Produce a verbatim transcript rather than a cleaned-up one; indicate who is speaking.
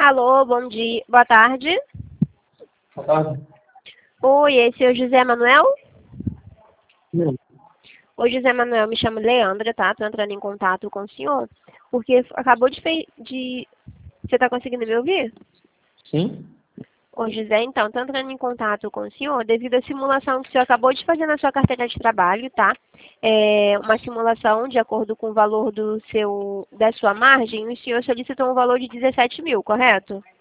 Speaker 1: Alô, bom dia, boa tarde.
Speaker 2: Boa tarde.
Speaker 1: Oi, esse é o José Manuel?
Speaker 2: Não.
Speaker 1: Oi, José Manuel, me chamo Leandra, tá? Tô entrando em contato com o senhor, porque acabou de... Fe... de... Você tá conseguindo me ouvir?
Speaker 2: Sim?
Speaker 1: Ô, José, então, tô entrando em contato com o senhor devido à simulação que o senhor acabou de fazer na sua carteira de trabalho, tá? É uma simulação de acordo com o valor do seu, da sua margem, e o senhor solicitou um valor de dezessete mil, correto?